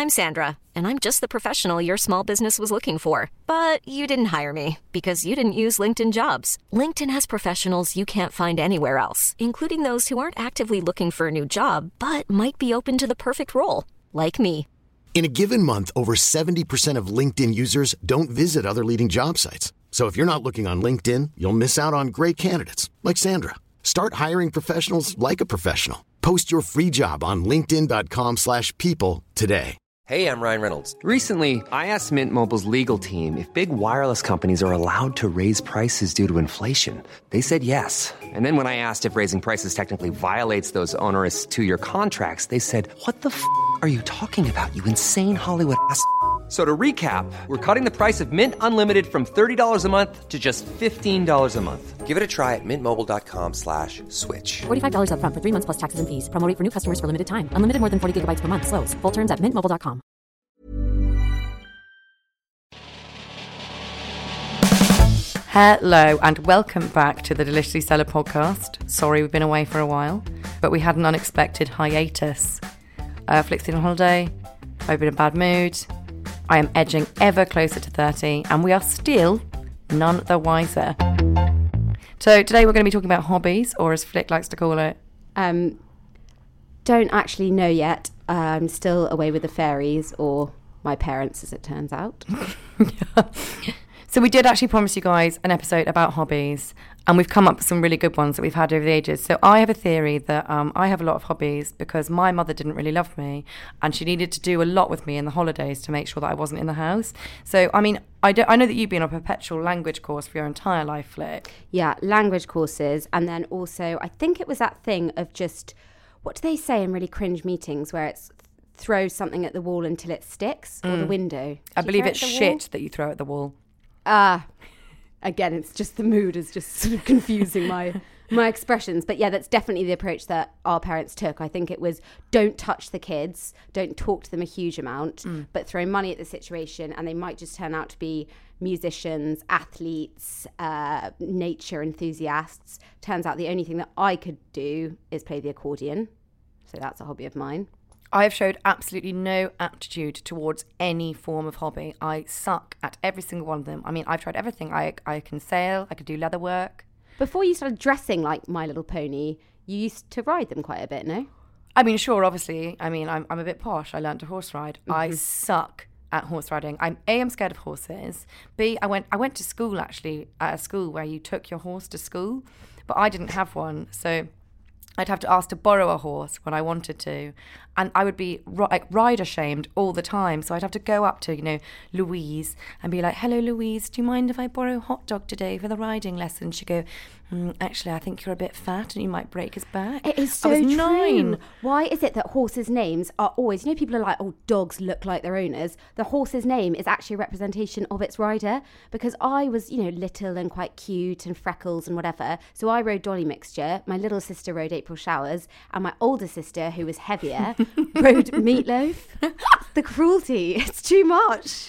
I'm Sandra, and I'm just the professional your small business was looking for. But you didn't hire me because you didn't use LinkedIn Jobs. LinkedIn has professionals you can't find anywhere else, including those who aren't actively looking for a new job, but might be open to the perfect role, like me. In a given month, over 70% of LinkedIn users don't visit other leading job sites. So if you're not looking on LinkedIn, you'll miss out on great candidates like Sandra. Start hiring professionals like a professional. Post your free job on linkedin.com/people today. Hey, I'm Ryan Reynolds. Recently, I asked Mint Mobile's legal team if big wireless companies are allowed to raise prices due to inflation. They said yes. And then when I asked if raising prices technically violates those onerous two-year contracts, they said, what the f*** are you talking about, you insane Hollywood ass f- So to recap, we're cutting the price of Mint Unlimited from $30 a month to just $15 a month. Give it a try at mintmobile.com/switch. $45 up front for 3 months plus taxes and fees. Promo rate for new customers for limited time. Unlimited more than 40 gigabytes per month. Slows full terms at mintmobile.com. Hello and welcome back to the Deliciously Stellar podcast. Sorry we've been away for a while, but we had an unexpected hiatus. Flick's been on holiday, I've been in a bad mood, I am edging ever closer to 30 and we are still none the wiser. So today we're going to be talking about hobbies, or as Flick likes to call it. Don't actually know yet. I'm still away with the fairies, or my parents, as it turns out. Yeah. So we did actually promise you guys an episode about hobbies, and we've come up with some really good ones that we've had over the ages. So I have a theory that I have a lot of hobbies because my mother didn't really love me, and she needed to do a lot with me in the holidays to make sure that I wasn't in the house. So, I mean, I know that you've been on a perpetual language course for your entire life, Flick. Yeah, language courses. And then also, I think it was that thing of just, what do they say in really cringe meetings where it's throw something at the wall until it sticks, or the window? I believe it's shit that you throw at the wall. Again, it's just the mood is just sort of confusing my expressions. But yeah, that's definitely the approach that our parents took. I think it was, don't touch the kids, don't talk to them a huge amount, but throw money at the situation, and they might just turn out to be musicians, athletes, nature enthusiasts. Turns out the only thing that I could do is play the accordion. So that's a hobby of mine. I have showed absolutely no aptitude towards any form of hobby. I suck at every single one of them. I mean, I've tried everything. I can sail, I could do leather work. Before you started dressing like My Little Pony, you used to ride them quite a bit, no? I mean, sure, obviously. I mean, I'm a bit posh. I learned to horse ride. I suck at horse riding. I'm scared of horses. B, I went to school, actually, at a school where you took your horse to school, but I didn't have one, so I'd have to ask to borrow a horse when I wanted to, and I would be rider shamed all the time. So I'd have to go up to, Louise and be like, "Hello, Louise, do you mind if I borrow Hot Dog today for the riding lesson?" She'd go, "Actually, I think you're a bit fat and you might break his back." It is so I was true. 9. Why is it that horses' names are always, people are like, oh, dogs look like their owners. The horse's name is actually a representation of its rider, because I was, little and quite cute and freckles and whatever. So I rode Dolly Mixture, my little sister rode April Showers, and my older sister, who was heavier, rode Meatloaf. The cruelty, it's too much.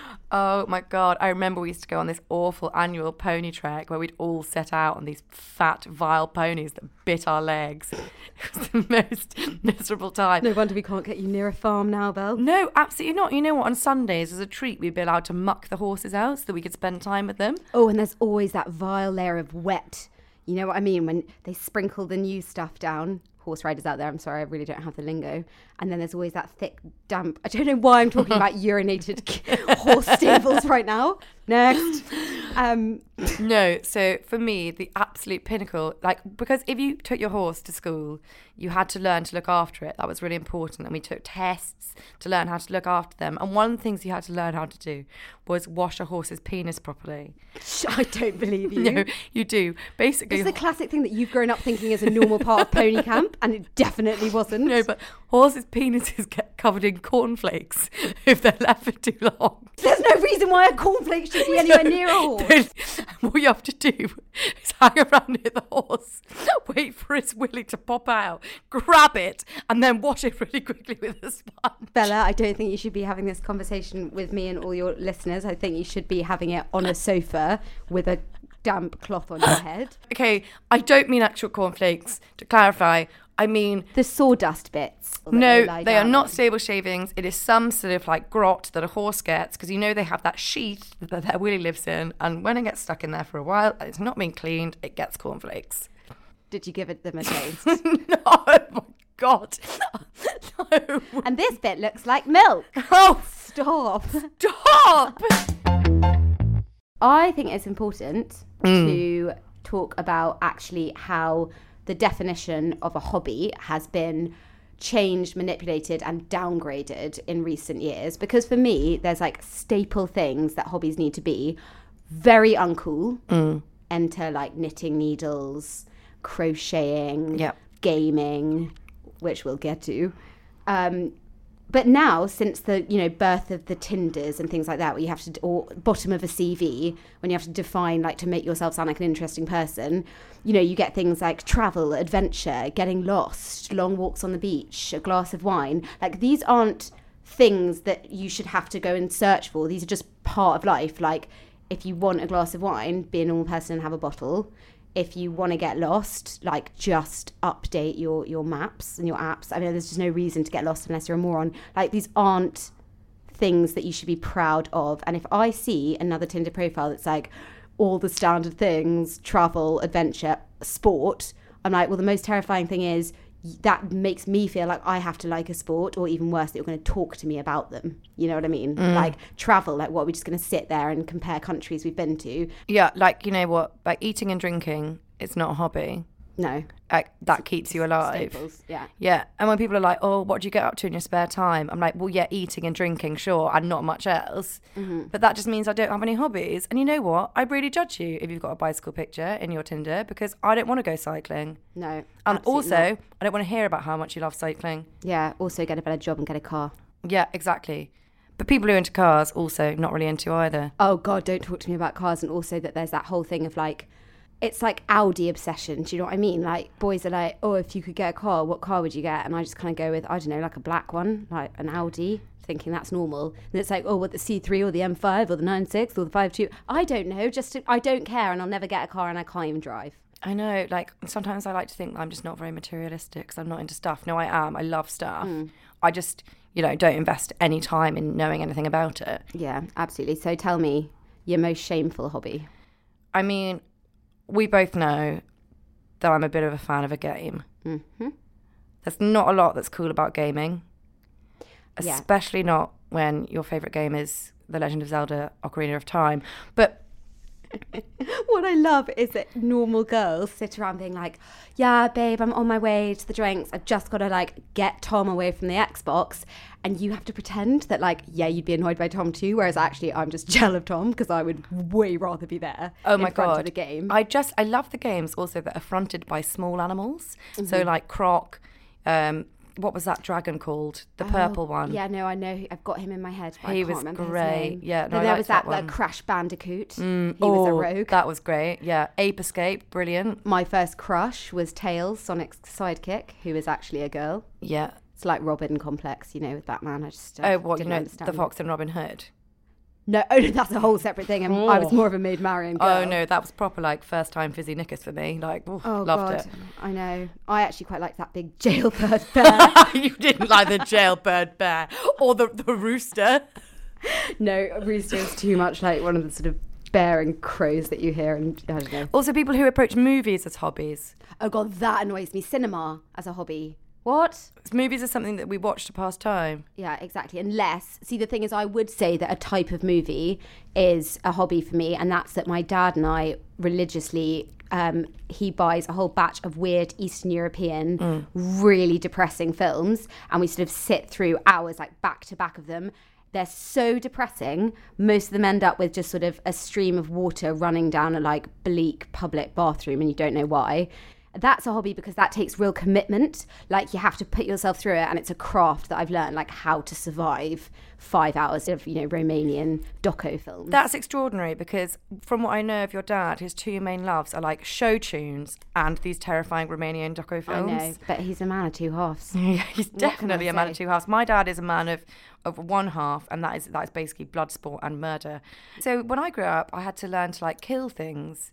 Oh my God, I remember we used to go on this awful annual pony trek where we'd all set out on these fat, vile ponies that bit our legs. It was the most miserable time. No wonder we can't get you near a farm now, Belle. No, absolutely not. You know what? On Sundays, as a treat, we'd be allowed to muck the horses out so that we could spend time with them. Oh, and there's always that vile layer of wet. You know what I mean? When they sprinkle the new stuff down. Horse riders out there, I'm sorry, I really don't have the lingo. And then there's always that thick, damp, I don't know why I'm talking about urinated horse stables right now. Next. No, so for me, the absolute pinnacle, because if you took your horse to school, you had to learn to look after it. That was really important. And we took tests to learn how to look after them. And one of the things you had to learn how to do was wash a horse's penis properly. I don't believe you. No, you do. Basically, it's the classic thing that you've grown up thinking is a normal part of pony camp, and it definitely wasn't. No, but horses' penises get covered in cornflakes if they're left for too long. There's no reason why a cornflake should be anywhere near a horse. What you have to do is hang around near the horse, wait for its willy to pop out, grab it, and then wash it really quickly with a sponge. Bella, I don't think you should be having this conversation with me and all your listeners. I think you should be having it on a sofa with a damp cloth on your head. Okay, I don't mean actual cornflakes. To clarify, I mean, The sawdust bits. that no, lie they are down not on. stable shavings. It is some sort of like grot that a horse gets, because they have that sheath that their willy lives in, and when it gets stuck in there for a while and it's not being cleaned, it gets cornflakes. Did you give them a taste? No, oh my God. No. And this bit looks like milk. Oh, Stop. stop. I think it's important to talk about actually how the definition of a hobby has been changed, manipulated and downgraded in recent years. Because for me, there's like staple things that hobbies need to be. Very uncool. Enter like knitting needles, crocheting, Yep. gaming, which we'll get to. But now, since the birth of the Tinders and things like that, where you have to, or bottom of a CV, when you have to define like to make yourself sound like an interesting person, you get things like travel, adventure, getting lost, long walks on the beach, a glass of wine. Like these aren't things that you should have to go and search for. These are just part of life. Like if you want a glass of wine, be a normal person and have a bottle. If you want to get lost, like just update your maps and your apps. I mean, there's just no reason to get lost unless you're a moron. Like these aren't things that you should be proud of. And if I see another Tinder profile that's like all the standard things, travel, adventure, sport, I'm like, well, the most terrifying thing is that makes me feel like I have to like a sport, or even worse, that you're going to talk to me about them. You know what I mean? Like travel, like what, are we just going to sit there and compare countries we've been to? Yeah, like, you know what? Like eating and drinking, it's not a hobby. No. Like that keeps you alive. Staples, yeah. Yeah. And when people are like, oh, what do you get up to in your spare time? I'm like, well, yeah, eating and drinking, sure, and not much else. But that just means I don't have any hobbies. And you know what? I really judge you if you've got a bicycle picture in your Tinder, because I don't want to go cycling. No. And absolutely also, not. I don't want to hear about how much you love cycling. Yeah, also get a better job and get a car. Yeah, exactly. But people who are into cars, also not really into either. Oh God, don't talk to me about cars. And also that there's that whole thing of like, it's like Audi obsession. Do you know what I mean? Like boys are like, oh, if you could get a car, what car would you get? And I just kind of go with, I don't know, like a black one, like an Audi, thinking that's normal. And it's like, oh, what, the C3 or the M5 or the 9.6 or the 5.2? I don't know. I don't care, and I'll never get a car, and I can't even drive. I know, like, sometimes I like to think that I'm just not very materialistic because I'm not into stuff. No, I am. I love stuff. I just, don't invest any time in knowing anything about it. Yeah, absolutely. So tell me your most shameful hobby. I mean, we both know that I'm a bit of a fan of a game. There's not a lot that's cool about gaming, especially not when your favourite game is The Legend of Zelda: Ocarina of Time. But What I love is that normal girls sit around being like, yeah, babe, I'm on my way to the drinks. I've just got to like get Tom away from the Xbox. And you have to pretend that like, yeah, you'd be annoyed by Tom too. Whereas actually I'm just jealous of Tom because I would way rather be there. oh my in front God, of a game. I love the games also that are fronted by small animals. So like Croc, what was that dragon called? The purple one. Yeah, no, I know. I've got him in my head. But He I can't was remember his great. name. Yeah, no, Then I there liked was that that one. Crash Bandicoot. He was a rogue. That was great. Yeah, Ape Escape, brilliant. My first crush was Tails, Sonic's sidekick, who is actually a girl. Yeah. It's like Robin complex, with Batman. I just Oh, what, didn't understand the him. Fox and Robin Hood? No, that's a whole separate thing. I was more of a maid Marian girl. Oh no, that was proper like first time fizzy knickers for me. Like, oof, Oh, loved God. it. I know. I actually quite liked that big jailbird bear. You didn't like the jailbird bear or the rooster. No, rooster is too much like one of the sort of bear and crows that you hear, and I don't know. Also, people who approach movies as hobbies. Oh God, that annoys me. Cinema as a hobby. What? Movies are something that we watch to pass time. Yeah, exactly. Unless, see, the thing is, I would say that a type of movie is a hobby for me, and that's that my dad and I religiously, he buys a whole batch of weird Eastern European, really depressing films, and we sort of sit through hours, like back to back of them. They're so depressing. Most of them end up with just sort of a stream of water running down a like bleak public bathroom, and you don't know why. That's a hobby because that takes real commitment. Like you have to put yourself through it, and it's a craft that I've learned, like how to survive 5 hours of, Romanian doco films. That's extraordinary because from what I know of your dad, his two main loves are like show tunes and these terrifying Romanian doco films. I know, but he's a man of two halves. Yeah, he's What can I definitely a man of say? two halves. My dad is a man of one half, and that is basically blood sport and murder. So when I grew up, I had to learn to like kill things.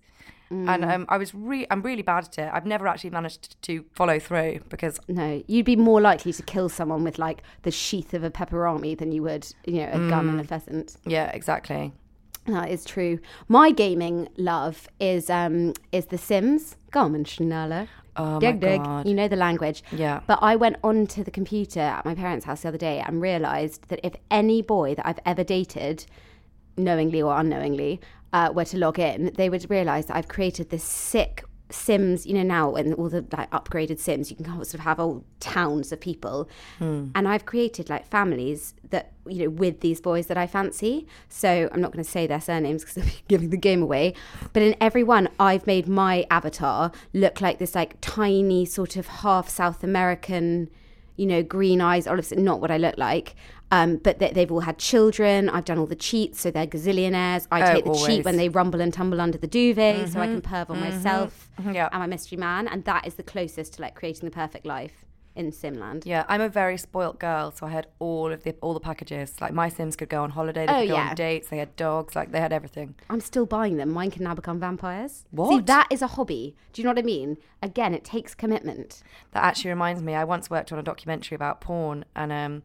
And I'm really bad at it. I've never actually managed to follow through because... No, you'd be more likely to kill someone with like the sheath of a pepperami than you would, a gun and a pheasant. Yeah, exactly. That is true. My gaming love is The Sims. Garmenschnaller. Oh dig, my dig. God. You know the language. Yeah. But I went onto the computer at my parents' house the other day and realised that if any boy that I've ever dated, knowingly or unknowingly, were to log in, they would realise that I've created this sick Sims, now and all the like upgraded Sims, you can sort of have whole towns of people. And I've created like families that, with these boys that I fancy. So I'm not going to say their surnames because I'm giving the game away. But in every one, I've made my avatar look like this like tiny sort of half South American, green eyes, olives, not what I look like. But they've all had children. I've done all the cheats, so they're gazillionaires. I take the cheat when they rumble and tumble under the duvet, so I can perv on myself and my mystery man. And that is the closest to like creating the perfect life in Simland. Yeah, I'm a very spoilt girl, so I had all the packages. Like my Sims could go on holiday, they could go on dates, they had dogs, like they had everything. I'm still buying them. Mine can now become vampires. What? See, that is a hobby. Do you know what I mean? Again, it takes commitment. That actually reminds me, I once worked on a documentary about porn, and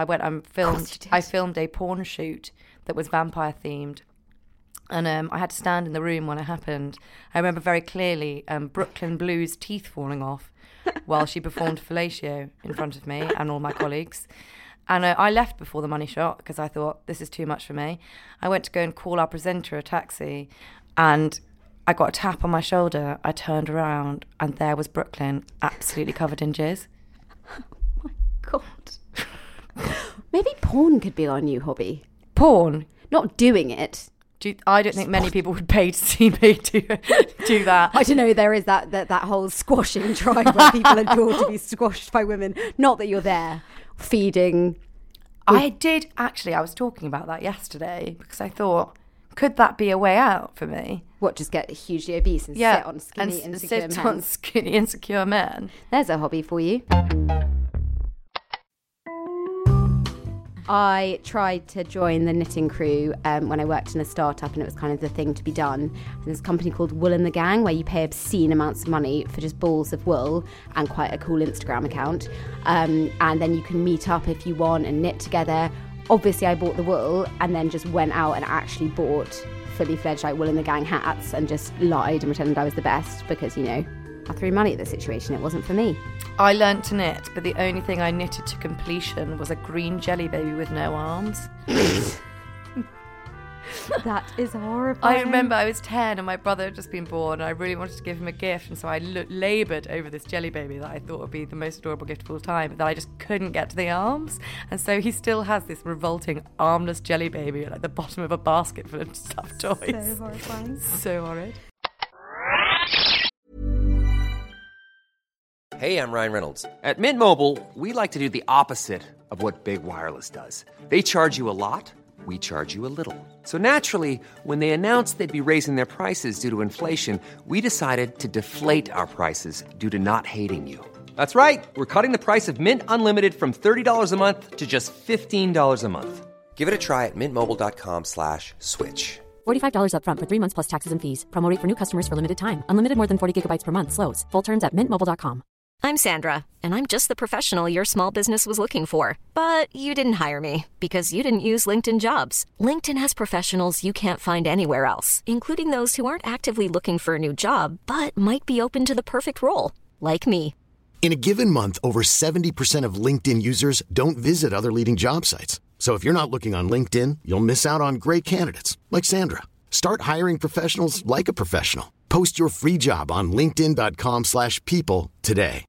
I filmed a porn shoot that was vampire themed. And I had to stand in the room when it happened. I remember very clearly Brooklyn Blue's teeth falling off while she performed fellatio in front of me and all my colleagues. And I left before the money shot because I thought, this is too much for me. I went to go and call our presenter a taxi, and I got a tap on my shoulder. I turned around and there was Brooklyn, absolutely covered in jizz. Oh my God. Maybe porn could be our new hobby. Porn? Not doing it. I don't think many people would pay to see me do that. I don't know, there is that whole squashing tribe where people adore to be squashed by women. Not that you're there feeding. I was talking about that yesterday because I thought, could that be a way out for me? What, just get hugely obese and sit on skinny, insecure men? Sit on skinny, insecure men. There's a hobby for you. I tried to join the knitting crew when I worked in a startup, and it was kind of the thing to be done. And there's a company called Wool in the Gang where you pay obscene amounts of money for just balls of wool and quite a cool Instagram account. And then you can meet up if you want and knit together. Obviously, I bought the wool and then just went out and actually bought fully fledged like Wool in the Gang hats and just lied and pretended I was the best because, I threw money at the situation. It wasn't for me. I learnt to knit, but the only thing I knitted to completion was a green jelly baby with no arms. That is horrifying. I remember I was 10 and my brother had just been born, and I really wanted to give him a gift, and so I laboured over this jelly baby that I thought would be the most adorable gift of all time, but that I just couldn't get to the arms. And so he still has this revolting armless jelly baby at the bottom of a basket full of stuffed toys. So horrifying. So horrid. Hey, I'm Ryan Reynolds. At Mint Mobile, we like to do the opposite of what Big Wireless does. They charge you a lot, we charge you a little. So naturally, when they announced they'd be raising their prices due to inflation, we decided to deflate our prices due to not hating you. That's right. We're cutting the price of Mint Unlimited from $30 a month to just $15 a month. Give it a try at mintmobile.com/switch. $45 up front for 3 months plus taxes and fees. Promo rate for new customers for limited time. Unlimited more than 40 gigabytes per month. Slows full terms at mintmobile.com. I'm Sandra, and I'm just the professional your small business was looking for. But you didn't hire me because you didn't use LinkedIn Jobs. LinkedIn has professionals you can't find anywhere else, including those who aren't actively looking for a new job, but might be open to the perfect role, like me. In a given month, over 70% of LinkedIn users don't visit other leading job sites. So if you're not looking on LinkedIn, you'll miss out on great candidates like Sandra. Start hiring professionals like a professional. Post your free job on linkedin.com/people today.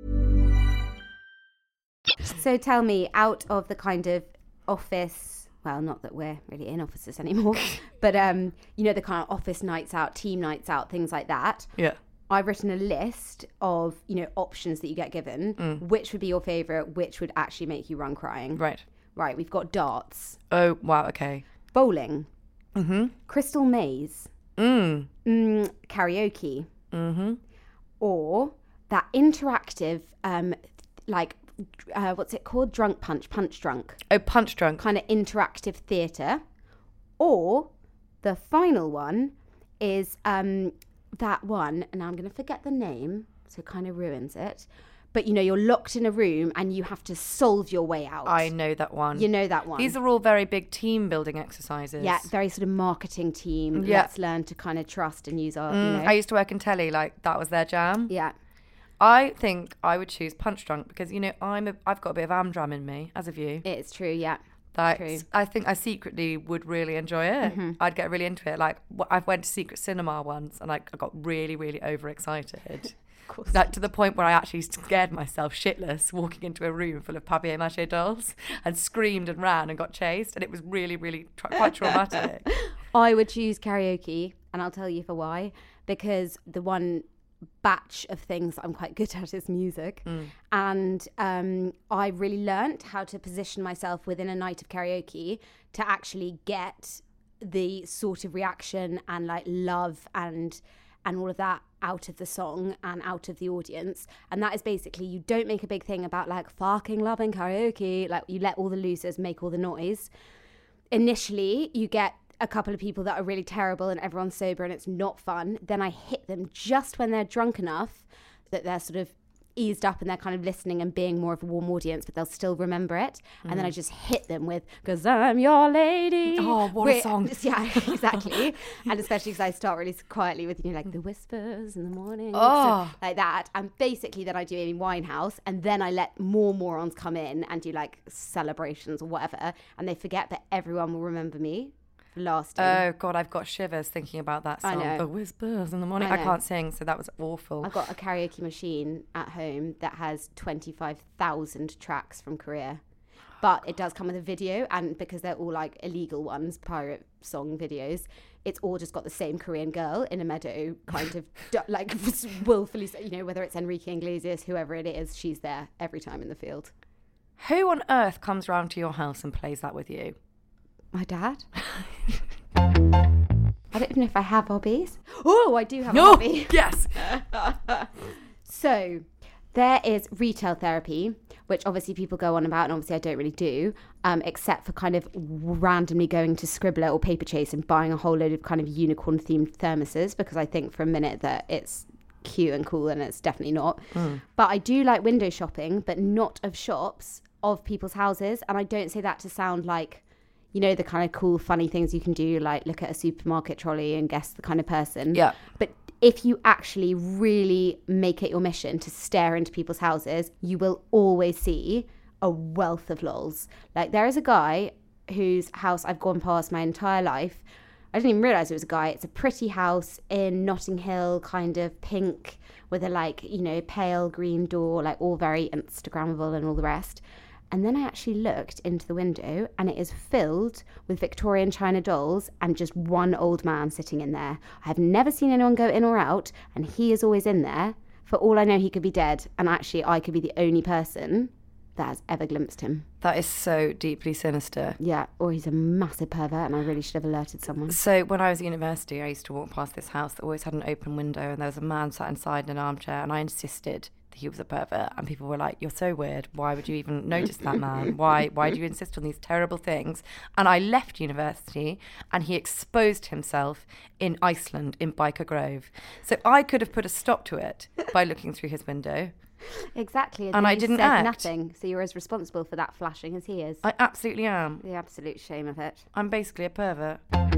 So tell me, out of the kind of office, well, not that we're really in offices anymore, but the kind of office nights out, team nights out, things like that. Yeah. I've written a list of, options that you get given. Which would be your favourite? Which would actually make you run crying? Right. Right, we've got darts. Oh, wow, okay. Bowling. Mm-hmm. Crystal maze. Karaoke. Mm-hmm. Or that interactive, what's it called? Punch drunk. Oh, punch drunk. Kind of interactive theatre. Or the final one is that one, and I'm going to forget the name, so it kind of ruins it. But, you know, you're locked in a room and you have to solve your way out. I know that one. You know that one. These are all very big team building exercises. Yeah, very sort of marketing team. Yeah. Let's learn to kind of trust and use our, you know. I used to work in telly, like that was their jam. Yeah. I think I would choose Punch Drunk because, you know, I've got a bit of Amdram in me, as have you. It's true, yeah. True. I think I secretly would really enjoy it. Mm-hmm. I'd get really into it. Like, I went to Secret Cinema once and I got really, really overexcited. Like, to the point where I actually scared myself shitless walking into a room full of papier-mâché dolls and screamed and ran and got chased. And it was really, really quite traumatic. I would choose karaoke, and I'll tell you for why. Because the one batch of things I'm quite good at is music. And I really learnt how to position myself within a night of karaoke to actually get the sort of reaction and like love and all of that out of the song and out of the audience. And that is basically, you don't make a big thing about like fucking loving karaoke. Like, you let all the losers make all the noise. Initially, you get a couple of people that are really terrible and everyone's sober and it's not fun. Then I hit them just when they're drunk enough that they're sort of eased up and they're kind of listening and being more of a warm audience, but they'll still remember it. And then I just hit them with "'Cause I'm Your Lady." Oh, what a song. Yeah, exactly. And especially because I start really quietly with, you know, like the whispers in the morning, Oh. so, like that. And basically then I do Amy Winehouse, and then I let more morons come in and do like celebrations or whatever, and they forget, but everyone will remember me lasting. Oh, God, I've got shivers thinking about that song. I know. The whispers in the morning. I can't sing, so that was awful. I've got a karaoke machine at home that has 25,000 tracks from Korea. But it does come with a video, and because they're all like illegal ones, pirate song videos, it's all just got the same Korean girl in a meadow, kind of like willfully, you know, whether it's Enrique Iglesias, whoever it is, she's there every time in the field. Who on earth comes round to your house and plays that with you? My dad. I don't even know if I have hobbies. Oh, I do have a hobby. Yes. So there is retail therapy, which obviously people go on about, and obviously I don't really do, except for kind of randomly going to Scribbler or Paperchase and buying a whole load of kind of unicorn-themed thermoses, because I think for a minute that it's cute and cool, and it's definitely not. But I do like window shopping, but not of shops, of people's houses. And I don't say that to sound like, you know, the kind of cool, funny things you can do, like look at a supermarket trolley and guess the kind of person. Yeah. But if you actually really make it your mission to stare into people's houses, you will always see a wealth of lols. Like, there is a guy whose house I've gone past my entire life. I didn't even realise it was a guy. It's a pretty house in Notting Hill, kind of pink, with a, like, you know, pale green door, like all very Instagrammable and all the rest. And then I actually looked into the window, and it is filled with Victorian China dolls and just one old man sitting in there. I have never seen anyone go in or out, and he is always in there. For all I know, he could be dead, and actually I could be the only person that has ever glimpsed him. That is so deeply sinister. Yeah, or he's a massive pervert, and I really should have alerted someone. So when I was at university, I used to walk past this house that always had an open window, and there was a man sat inside in an armchair, and I insisted that he was a pervert, and people were like, "You're so weird. Why would you even notice that man? Why do you insist on these terrible things?" And I left university, and he exposed himself in Iceland, in Byker Grove. So I could have put a stop to it by looking through his window. Exactly. And I you didn't said act. nothing, so you're as responsible for that flashing as he is. I absolutely am. The absolute shame of it. I'm basically a pervert.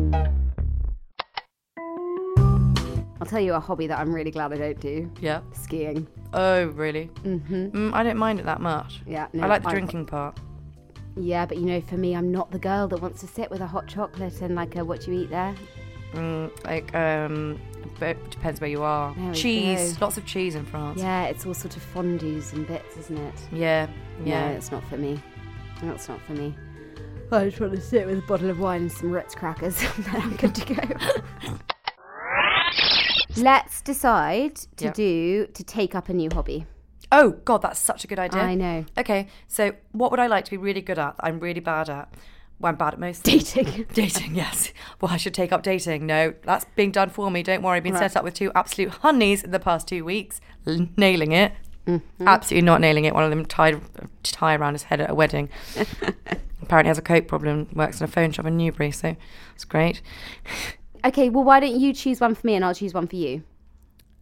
I'll tell you a hobby that I'm really glad I don't do. Yeah. Skiing. Oh, really? Mm-hmm. I don't mind it that much. Yeah, no, I like the drinking part. Yeah, but you know, for me, I'm not the girl that wants to sit with a hot chocolate and like a what you eat there. But depends where you are. There we Cheese, go. lots of cheese in France. Yeah, it's all sort of fondues and bits, isn't it? Yeah. No, it's not for me. That's not for me. I just want to sit with a bottle of wine and some Ritz crackers, and then I'm good to go. Let's decide to take up a new hobby. Oh, God, that's such a good idea. I know. Okay, so what would I like to be really good at that I'm really bad at? Well, I'm bad at most Dating. things. Dating, yes. Well, I should take up dating. No, that's being done for me. Don't worry. I've been set up with 2 absolute honeys in the past 2 weeks. Nailing it. Mm-hmm. Absolutely not nailing it. One of them tied a tie around his head at a wedding. Apparently has a coke problem, works in a phone shop in Newbury, so it's great. Okay, well, why don't you choose one for me and I'll choose one for you?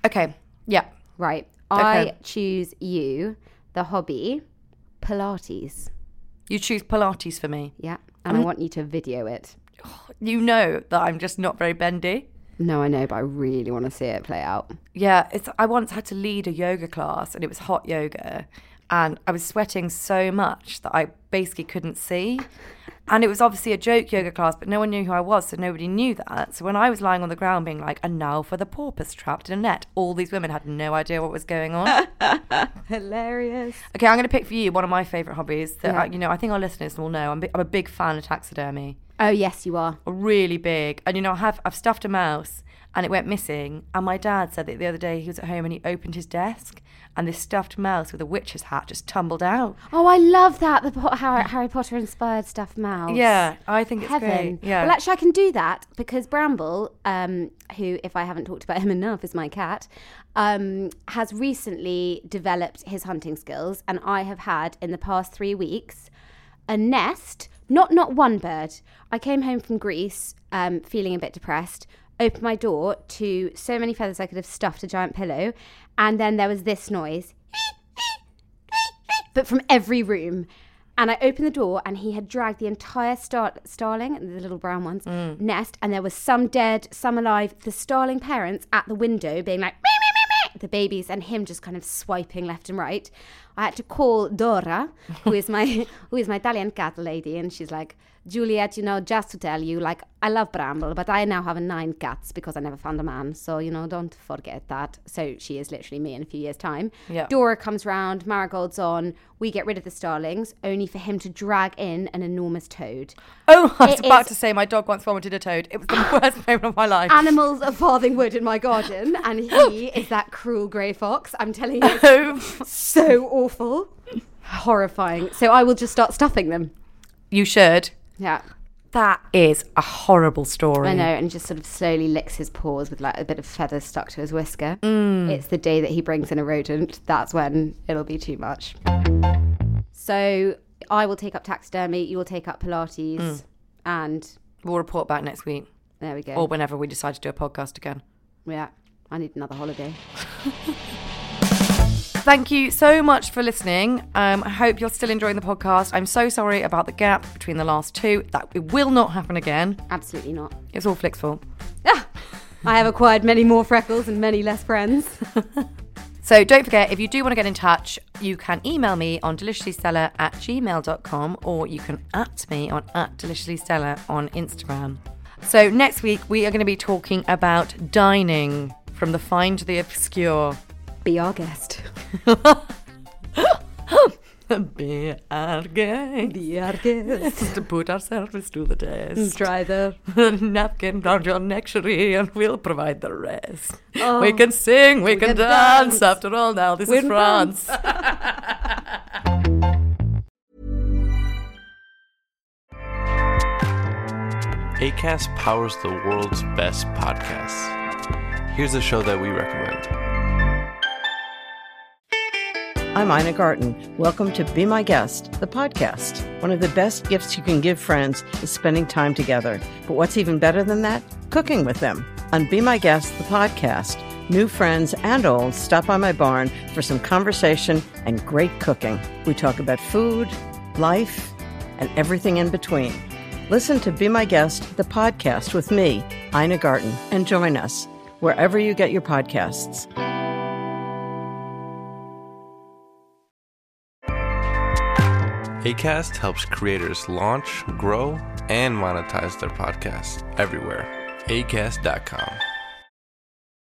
Okay. Yeah. Right. Okay. I choose you, the hobby, Pilates. You choose Pilates for me. Yeah. And I want you to video it. You know that I'm just not very bendy. No, I know, but I really want to see it play out. Yeah, I once had to lead a yoga class and it was hot yoga and I was sweating so much that I basically couldn't see. And it was obviously a joke yoga class, but no one knew who I was, so nobody knew that. So when I was lying on the ground being like, and now for the porpoise trapped in a net, all these women had no idea what was going on. Hilarious. Okay, I'm going to pick for you one of my favourite hobbies that, Yeah. I think our listeners will know. I'm a big fan of taxidermy. Oh, yes, you are. Really big. And, I've stuffed a mouse and it went missing. And my dad said that the other day he was at home and he opened his desk and this stuffed mouse with a witch's hat just tumbled out. Oh, I love that. The Harry Potter inspired stuff mouse. Yeah, I think it's Heaven. great. Yeah. Well, actually, I can do that because Bramble, who, if I haven't talked about him enough, is my cat, has recently developed his hunting skills. And I have had, in the past 3 weeks, a nest, not one bird. I came home from Greece feeling a bit depressed, opened my door to so many feathers I could have stuffed a giant pillow, and then there was this noise, but from every room. And I opened the door and he had dragged the entire starling, the little brown ones, nest, and there was some dead, some alive, the starling parents at the window being like, meh, meh, meh, meh, the babies, and him just kind of swiping left and right. I had to call Dora, who is my Italian cat lady, and she's like, Juliet, just to tell you, like, I love Bramble, but I now have 9 cats because I never found a man. So, don't forget that. So she is literally me in a few years' time. Yeah. Dora comes round, Marigold's on. We get rid of the starlings, only for him to drag in an enormous toad. Oh, I was It about is- to say my dog once vomited a toad. It was the worst moment of my life. Animals are farthing wood in my garden, and he is that cruel grey fox. I'm telling you, it's Oh, so awful. Horrifying. So I will just start stuffing them. you should. Yeah. That is a horrible story. I know, and he just sort of slowly licks his paws with like a bit of feathers stuck to his whisker. It's the day that he brings in a rodent. That's when it'll be too much. So I will take up taxidermy, you will take up Pilates, and We'll report back next week there we go. or whenever we decide to do a podcast again. Yeah, I need another holiday. Thank you so much for listening. I hope you're still enjoying the podcast. I'm so sorry about the gap between the last 2. That it will not happen again. Absolutely not. It's all Flick's fault. Ah, I have acquired many more freckles and many less friends. So don't forget, if you do want to get in touch, you can email me on deliciouslystella@gmail.com or you can @ me on @deliciouslystella on Instagram. So next week, we are going to be talking about dining from the fine to the obscure. Be our guest. Be our guest. Be our guest. To put ourselves to the test. Try the... Napkin round your neck, cherie, and we'll provide the rest. Oh, we can sing, we can can dance. dance. After all, now this We're is in France. Acast powers the world's best podcasts. Here's a show that we recommend. I'm Ina Garten. Welcome to Be My Guest, the podcast. One of the best gifts you can give friends is spending time together. But what's even better than that? Cooking with them. On Be My Guest, the podcast, new friends and old stop by my barn for some conversation and great cooking. We talk about food, life, and everything in between. Listen to Be My Guest, the podcast with me, Ina Garten, and join us wherever you get your podcasts. Acast helps creators launch, grow, and monetize their podcasts everywhere. Acast.com.